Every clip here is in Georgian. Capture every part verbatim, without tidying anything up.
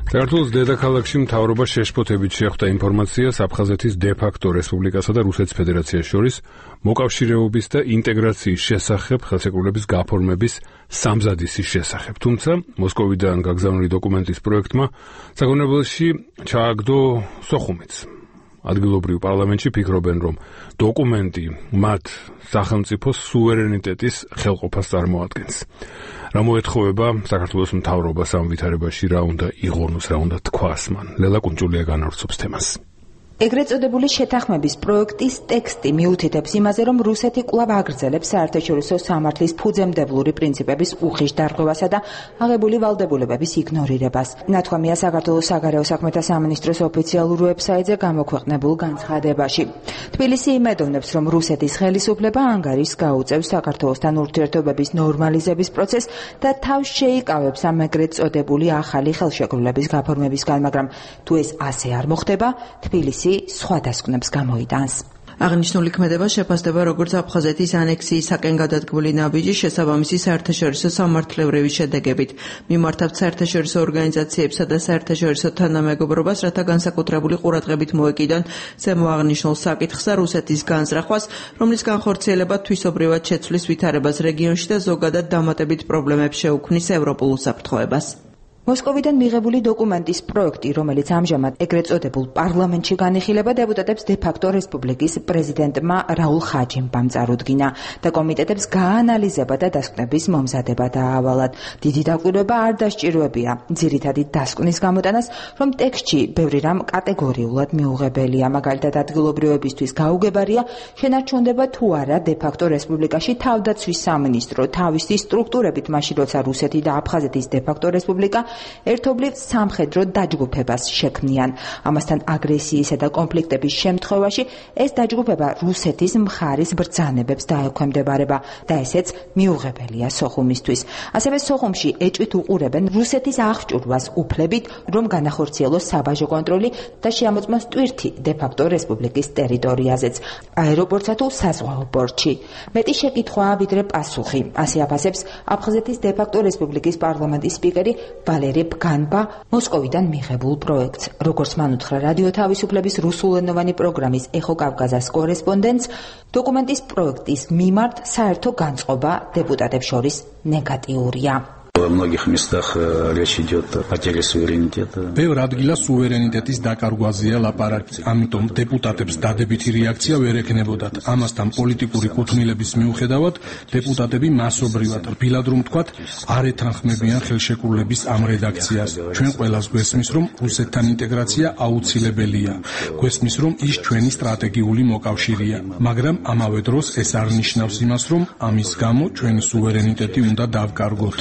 საქართველოს დედაქალაქში მთავრობა შეშფოთებით შეხვდა ინფორმაციას აფხაზეთის დე-ფაქტო რესპუბლიკასა და რუსეთის ფედერაციას შორის მოკავშირეობის და ინტეგრაციის შესახებ ხელშეკრულების გაფორმების სამზადისის შესახებ. თუმცა მოსკოვიდან გაგზავნილი დოკუმენტის პროექტმა საკონტროლში ჩააგდო სოხუმიც. ადგილობრივ პარლამენტში ფიქრობენ, რომ დოკუმენტი მათ სახელმწიფოს სუვერენიტეტის ხელყოფას წარმოადგენს. რა მოეთხოვება საქართველოს მთავრობას ამ ვითარებაში, რა უნდა იღონოს, რა უნდა თქვას მან. ლელა კუნჭულია განავრცობს თემას. ეგრეთ წოდებული შეთანხმების პროექტის ტექსტი მიუთითებს იმაზე, რომ რუსეთი კვლავ აგრძელებს საერთაშორისო სამართლის ფუძემდებლური პრინციპების უხეშ დარღვევასა და აღებული ვალდებულებების იგნორირებას. ნათქვამია საქართველოს საგარეო საქმეთა სამინისტროს ოფიციალურ ვებსაიტზე გამოქვეყნებულ განცხადებაში. თბილისი იმედოვნებს, რომ რუსეთის ხელისუფლება ანგარიშს გაუწევს საქართველოსთან ურთიერთობების ნორმალიზების პროცესს და თავს შეიკავებს ამ ეგრეთ წოდებული ახალი ხელშეკრულების გაფორმებისგან, მაგრამ თუ ეს ასე არ მოხდება, თბილისი სხვა დასკვნებს გამოიტანს. აღნიშნული ქმედება შეფასდება როგორც აფხაზეთის ანექსიისაკენ გადადგმული ნაბიჯი შესაბამისი საერთაშორისო სამართლებრივი შედეგებით. მიმართავთ საერთაშორისო ორგანიზაციებსა და საერთაშორისო თანამეგობრობას, რათა განსაკუთრებული ყურადღებით მოეკიდონ ზემო აღნიშნულ საკითხს და რუსეთის განზრახვას, რომლის განხორციელება თვისობრივად შეცვლის ვითარებას რეგიონში და ზოგადად დამატებით პრობლემებს შეუქმნის ევროპულ უსაფრთხოებას. მოსკოვიდან მიღებული დოკუმენტის პროექტი, რომელიც ამჟამად ეგრეთ წოდებულ პარლამენტში განიხილება, დეპუტატებს დე-ფაქტო რესპუბლიკის პრეზიდენტმა რაულ ხაჯიმბამ წარუდგინა და კომიტეტებს გაანალიზება და დასკვნების მომზადება დაავალათ. დიდი დაკვირვება არ დასჭიროებია ძირითადი დასკვნის გამოტანას, რომ ტექსტში ბევრი რამ კატეგორიულად მიუღებელია, მაგალითად ადგილობრივებისთვის გაუგებარია შენარჩუნდება თუ არა დე-ფაქტო რესპუბლიკაში თავდაცვის სამინისტრო თავისი სტრუქტურებით, მაშინ როცა რუსეთი და აფხაზეთის დე-ფაქტო რესპუბლიკა ერთობლივ სამხედრო დაჯგუფებას შექმნიან. ამასთან აგრესიისა და კონფლიქტების შემთხვევაში ეს დაჯგუფება რუსეთის მხარის ბრძანებებს დაექვემდებარება და ესეც მიუღებელია სოხუმისთვის. ასევე სოხუმში ეჭვით უყურებენ რუსეთის აღჭურვას უფლებით, რომ განახორციელოს საბაჟო კონტროლი და შეამოწმოს ტვირთი დე-ფაქტო რესპუბლიკის ტერიტორიაზეც, აეროპორტსა თუ საზღვაო პორტში. მეტი შეკითხვაა ვიდრე პასუხი. ასე აფასებს აფხაზეთის დე-ფაქტო რესპუბლიკის პარლამენტის სპიკერი ვალერე ბგანბა მოსკოვიდან მიღებულ პროექტს. როგორც მან უთხრა რადიო თავისუფლების რუსულენოვანი პროგრამის ეხო კავკაზას კორესპონდენტს, დოკუმენტის პროექტის მიმართ საერთო განწყობა დეპუტატებს შორის ნეგატიურია. Во многих местах речь идет о потере суверенитета. ბევრ ადგილას სუვერენიტეტის დაკარგვაზეა ლაპარაკი. ამიტომ დეპუტატებს დადებითი რეაქცია ვერ ექნებოდათ. ამასთან პოლიტიკური კუთვნილების მიუხედავად, დეპუტატები მასობრივად, რბილად რომ ვთქვათ, არ ეთანხმებიან ხელშეკრულების ამ რედაქციას. ჩვენ ყველას გვესმის, რომ რუსეთთან ინტეგრაცია აუცილებელია. გვესმის, რომ ის ჩვენი სტრატეგიული მოკავშირეა. მაგრამ ამავე დროს ეს არ ნიშნავს იმას, რომ ამის გამო ჩვენი სუვერენიტეტი უნდა დავკარგოთ.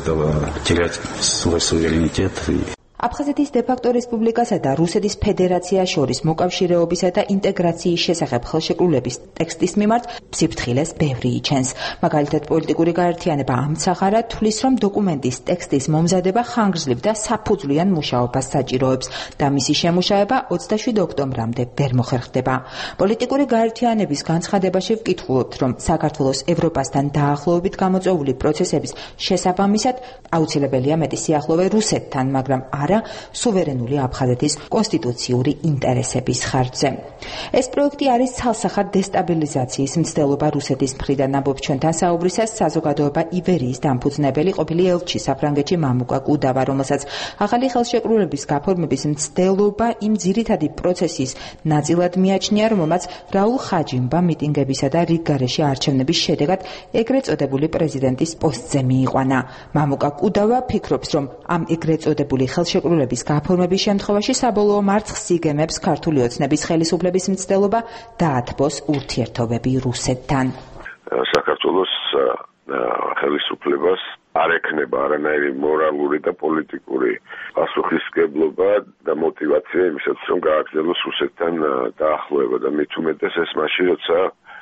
терять свой суверенитет. აფხაზეთის დე-ფაქტო რესპუბლიკასა და რუსეთის ფედერაციას შორის მოკავშირეობისა და ინტეგრაციის შესახებ ხელშეკრულების ტექსტის მიმართ ფსიფთხილეს ბევრი იჩენს. მაგალითად, პოლიტიკური გაერთიანება ამცახარა თვლის, რომ დოკუმენტის ტექსტის მომზადება ხანგრძლივ და საფუძვლიან მუშაობას საჭიროებს და მისი შემუშავება ოცდაშვიდ ოქტომბრამდე ვერ მოხერხდება. პოლიტიკური გაერთიანების განცხადებაში ვკითხულობთ, რომ საქართველოს ევროპასთან დაახლოებით გამოწვეული პროცესების შესაბამისად აუცილებელია მეტი სიახლოვე რუსეთთან, მაგრამ არა სუვერენული აფხაზეთის კონსტიტუციური ინტერესების ხარჯზე. ეს პროექტი არის ცალსახად დესტაბილიზაციის მცდელობა რუსეთის მხრიდან. ამბობს ჩვენთან საუბრისას საზოგადოება ივერიის დამფუძნებელი ყოფილი ელჩი საფრანგეთში მამუკა კუდავა, რომელსაც ახალი ხელშეკრულების გაფორმების მცდელობა იმ ძირითადი პროცესის ნაწილად მიაჩნია, რომელმაც რაულ ხაჯიმბა მიტინგებისა და რიგგარეშე არჩევნების შედეგად ეგრეთ წოდებული პრეზიდენტის პოსტზე მიიყვანა. მამუკა კუდავა ფიქრობს, რომ ამ ეგრეთ წოდებული ხელშეკრულების შეკრულების გაფორმების შემთხვევაში საბოლოო მარცხს იგემებს ქართული ოცნების ხელისუფლების მცდელობა დაათბოს ურთიერთობები რუსეთთან. საქართველოს ხელისუფლებას არ ექნება არანაირი მორალური და პოლიტიკური პასუხისმგებლობა და მოტივაცია იმისათვის, რომ გააგრძელოს რუსეთთან დაახლოება და მით უმეტეს ეს მაშინ, როცა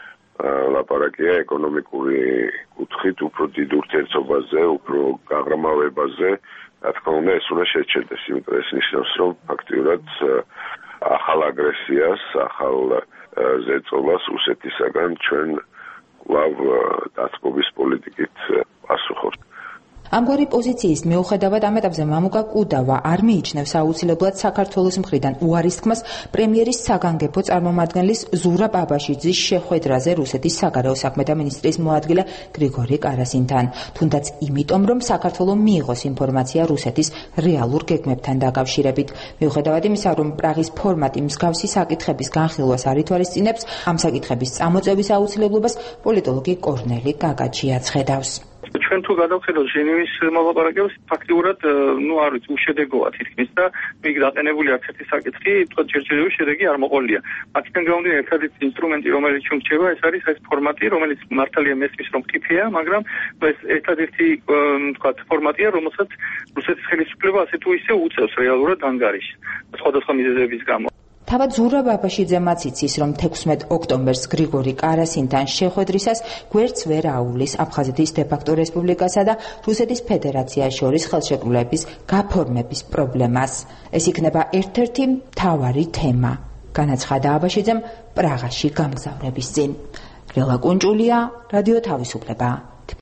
ლაპარაკია ეკონომიკური კუთხით უფრო დიდ ურთიერთობაზე, უფრო გაღრმავებაზე. რა თქმა უნდა, ეს უნდა შეჩერდეს, იმიტომ ეს ნიშნავს, რომ ფაქტიურად ახალ აგრესიას, ახალ ზეწოლას რუსეთისაგან ჩვენ კვლავ დაწყობის პოლიტიკით პასუხობთ. ამგვარი პოზიციის მიუხედავად ამ ეტაპზე მამუკა კუდავა არ მიიჩნევს აუცილებლად საქართველოს მხრიდან უარის თქმას პრემიერის საგანგებო წარმომადგენლის ზურაბ აბაშიძის შეხვედრაზე რუსეთის საგარეო საქმეთა მინისტრის მოადგილე გრიგორი კარასინთან, თუნდაც იმიტომ, რომ საქართველომ მიიღოს ინფორმაცია რუსეთის რეალურ გეგმებთან დაკავშირებით. მიუხედავად იმისა, რომ პრაღის ფორმატი მსგავსი საკითხების განხილვას არ ითვალისწინებს, ამ საკითხების წამოწევის აუცილებლობას პოლიტოლოგი კორნელი გაგაჩი აცხედავს. ჩვენ თუ გადავხედოთ ჟენევის მოლაპარაკებებს, ფაქტიურად, ну, არ ვიცი, უშედეგოა თითქმის და იქ დაყენებული არც ერთი საკითხი, თქვა ჯერჯერობით შედეგი არ მოყოლია. აქედან გამომდინარე, ერთადერთი ინსტრუმენტი, რომელიც ჩვენ რჩება, ეს არის ეს ფორმატი, რომელიც მართალია მესმის რომ ტიფია, მაგრამ ეს ერთადერთი, თქვა, ფორმატია, რომელსაც რუსეთის ხელისუფლება ასე თუ ისე უწევს რეალურად ანგარიშს, სხვადასხვა მიზეზების გამო. თავად ზურაბ აბაშიძემაც იცის, რომ თექვსმეტ ოქტომბერს გრიგორი კარასინთან შეხვედრისას გვერდს ვერ აუვლის აფხაზეთის დე-ფაქტო რესპუბლიკასა და რუსეთის ფედერაციას შორის ხელშეკრულების გაფორმების პრობლემას. ეს იქნება ერთ-ერთი მთავარი თემა, განაცხადა აბაშიძემ პრაღაში გამგზავრების წინ. ლელა კუნჭულია, რადიო თავისუფლება.